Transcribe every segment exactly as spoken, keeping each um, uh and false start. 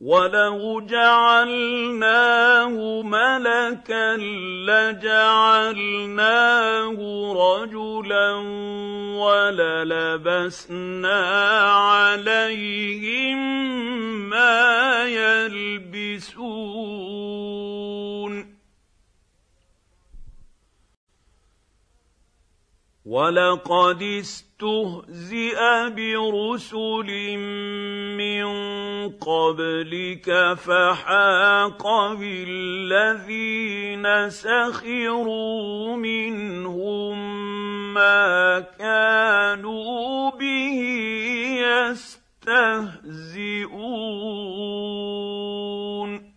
وَلَوْ جَعَلْنَاهُ مَلَكًا لَّجَعَلْنَاهُ رَجُلًا وَلَلَبَسْنَا عَلَيْهِم مَّا يَلْبِسُونَ وَلَقَدِ اسْتُهْزِئَ بِرُسُلٍ مِّن قَبْلِكَ فَحَاقَ بِالَّذِينَ سَخِرُوا مِنْهُم مَّا كَانُوا بِهِ يَسْتَهْزِئُونَ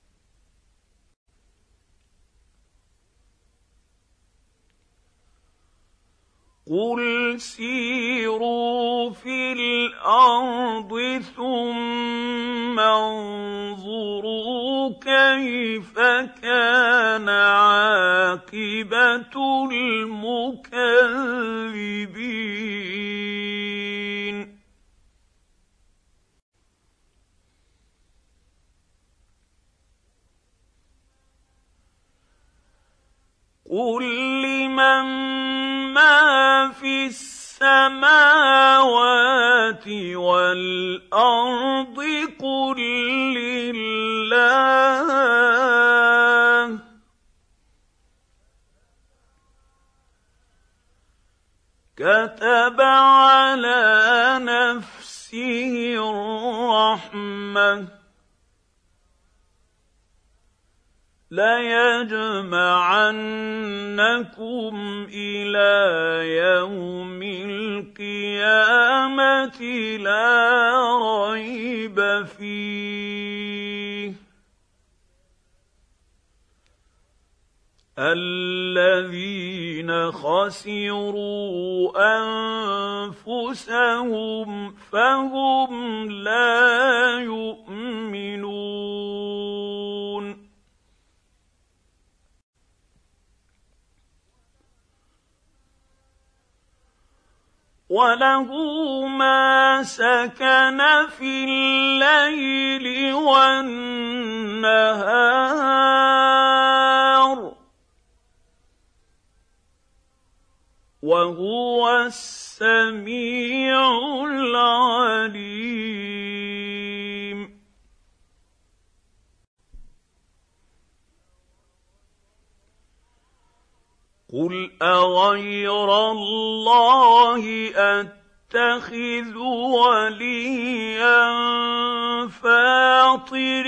قُلْ سِيرُوا فِي الْأَرْضِ ثُمَّ انظُرُوا كَيْفَ كَانَ عَاقِبَةُ الْمُكَذِّبِينَ قُل لِّمَن مَّا فِي السَّمَاوَاتِ وَالْأَرْضِ قُل لِّلَّهِ ۚ كَتَبَ عَلَىٰ نَفْسِهِ الرَّحْمَةَ لَيَجْمَعَنَّكُمْ إِلَىٰ يَوْمِ الْقِيَامَةِ لَا رَيْبَ فِيهِ ۚ الَّذِينَ خَسِرُوا أَنفُسَهُمْ فَهُمْ لَا يُؤْمِنُونَ وَلَهُ مَا سَكَنَ فِي اللَّيْلِ وَالنَّهَارِ وَهُوَ السَّمِيعُ الْعَلِيمُ قُلْ أَغَيْرَ اللَّهِ أَتَّخِذُ وَلِيًّا فَاطِرِ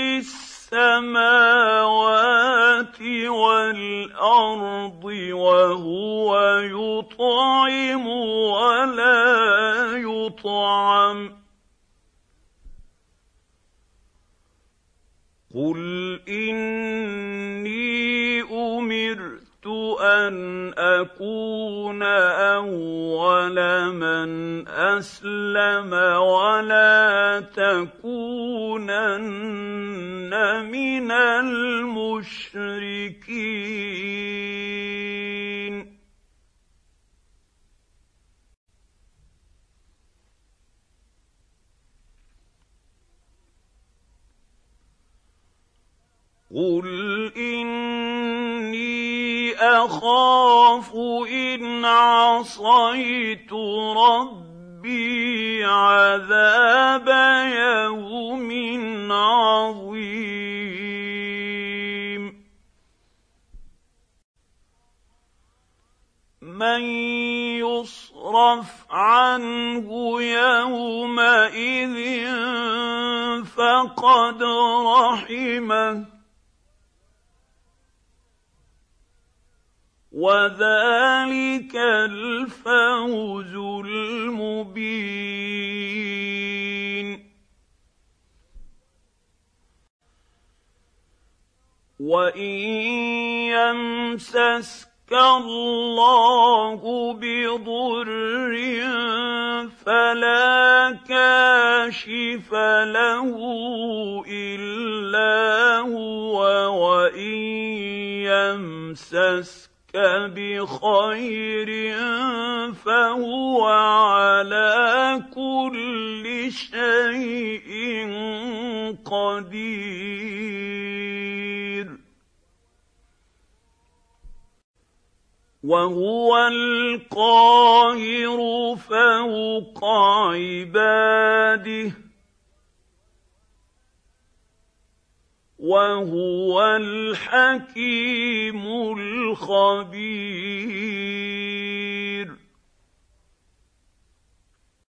السَّمَاوَاتِ وَالْأَرْضِ وَهُوَ يُطْعِمُ وَلَا يُطْعَمُ ۗ قُلْ إِنِّي أُمِرْتُ أَنْ أَكُونَ أَوَّلَ مَنْ أَسْلَمَ وَلَا تَكُونَنَّ مِنَ الْمُشْرِكِينَ قُلْ إِنِّي أَخَافُ إِنْ عَصَيْتُ رَبِّي عَذَابَ يَوْمٍ عَظِيمٍ مَّن يُصْرَفْ عَنْهُ يَوْمَئِذٍ فَقَدْ رَحِمَهُ وَذَٰلِكَ الْفَوْزُ الْمُبِينُ وَإِن يَمْسَسْكَ اللَّهُ بِضُرٍّ فَلَا كَاشِفَ لَهُ إِلَّا هُوَ وَإِن يَمْسَسْكَ بِخَيْرٍ فَهُوَ عَلَىٰ كُلِّ شَيْءٍ قدير وهو القاهر فوق عباده وهو الحكيم الخبير